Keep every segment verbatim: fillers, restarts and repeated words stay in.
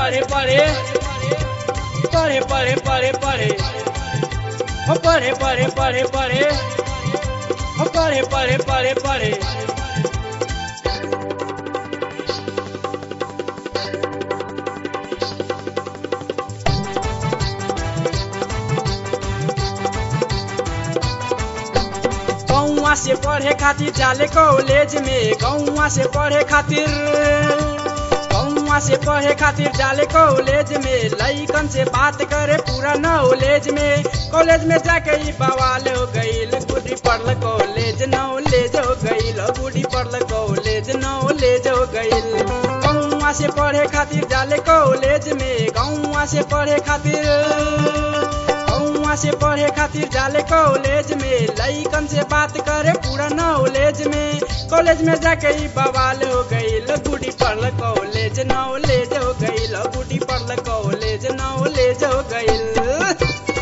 पढ़े पढ़े पढ़े पढ़े पढ़े पढ़े हो पढ़े पढ़े पढ़े पढ़े हो पढ़े पढ़े पढ़े पढ़े गौवा से पढ़े खातिर जाले कॉलेज में गौवा से पढ़े खातिर गौवा से पढ़े खातिर जाले कॉलेज में लइकन से बात करे पूरा नॉलेज में कॉलेज में जाके ही बवाल हो गईल गुडी पढ़ल कॉलेज नॉलेज हो गईल गुडी पढ़ल कॉलेज नॉलेज हो गईल गौवा से पढ़े खातिर जाले कॉलेज में गौवा से पढ़े खातिर गौवा से पढ़े खातिर जाले कॉलेज में लइकन से बात करे पूरा नॉलेज में कॉलेज में जाके ही बवाल हो गईल गुडी पढ़ल कॉलेज नॉलेज हो गईल गुडी पढ़ल कॉलेज नॉलेज हो गईल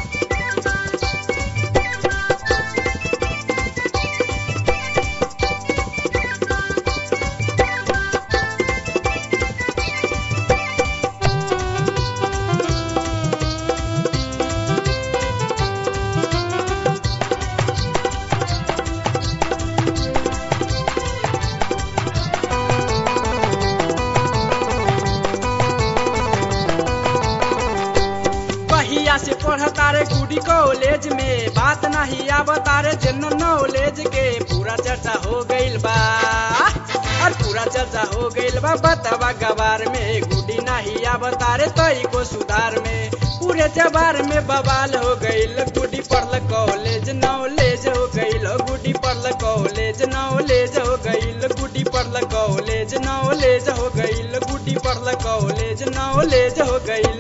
से पढ़तारे गुडी कॉलेज में बात नहीं आवतारे जनरल नॉलेज के पूरा चर्चा हो गईल बा और पूरा चर्चा हो गईल बा बतावा गवार में गुडी नहीं आवतारे तई को सुधार में पूरे जबार में बवाल हो गईल गुडी पढ़ल कॉलेज नॉलेज हो गईल गुडी पढ़ल कॉलेज नॉलेज हो गईल गुडी पढ़ल कॉलेज नॉलेज हो गईल गुडी पढ़ल कॉलेज नॉलेज हो गईल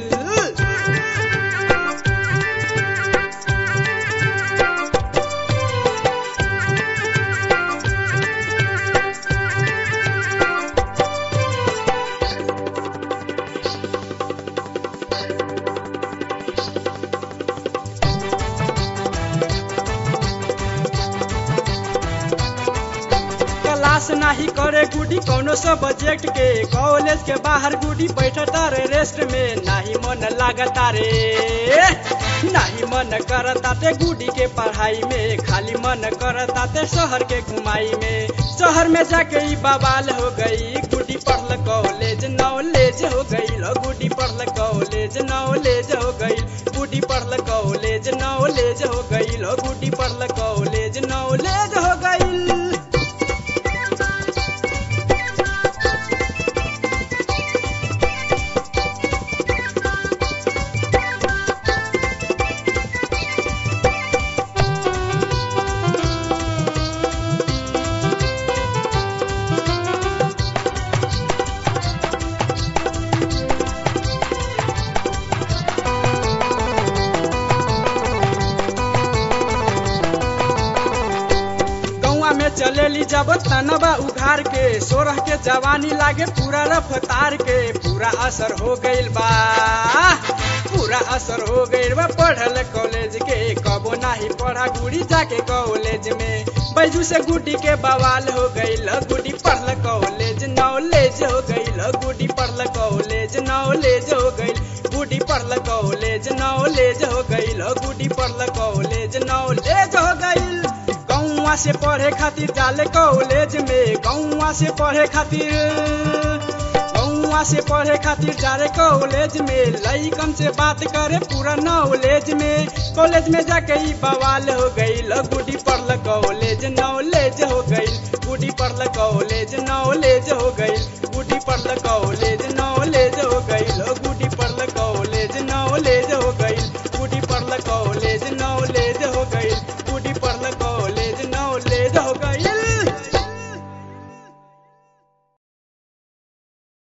क्लास नहीं करे गुडी कौनो सब्जेक्ट के कॉलेज के बाहर गुडी बैठता रे रेस्ट में नहीं मन लागता रे नहीं मन करता ते गुडी के पढ़ाई में खाली मन करता ते शहर के घुमाई में शहर में जाके ही बवाल हो गई गुडी पढ़ल कॉलेज नॉलेज हो गई गुडी पढ़ल कॉलेज नॉलेज हो गई गुडी पढ़ल कॉलेज नॉलेज हो गई गुडी पढ़ल कॉलेज नॉलेज हो गई चलेली जब तनबा उघार के सोरह के जवानी लागे पूरा रफ्तार के पूरा असर हो गईल बा पूरा असर हो गईल बा पढ़ल कॉलेज के कबो नहीं पढ़ा गुडी जाके कॉलेज में बैजू से गुडी के बवाल हो गईल गुडी पढ़ल कॉलेज नॉलेज हो गईल गुडी पढ़ल कॉलेज नॉलेज हो गईल गुडी पढ़ल कॉलेज नॉलेज हो गईल गुडी पढ़ल कॉलेज नॉलेज हो गईल गौवा से पढ़े खातिर जाले कॉलेज में गौवा से पढ़े खातिर गौवा से पढ़े खातिर जाले कॉलेज में लइकन से बात करे पूरा नॉलेज में कॉलेज में जाके ही बवाल हो गईल गुडी पढ़ल कॉलेज नॉलेज हो गईल गुडी पढ़ल कॉलेज नॉलेज हो गईल गुडी पढ़ल कॉलेज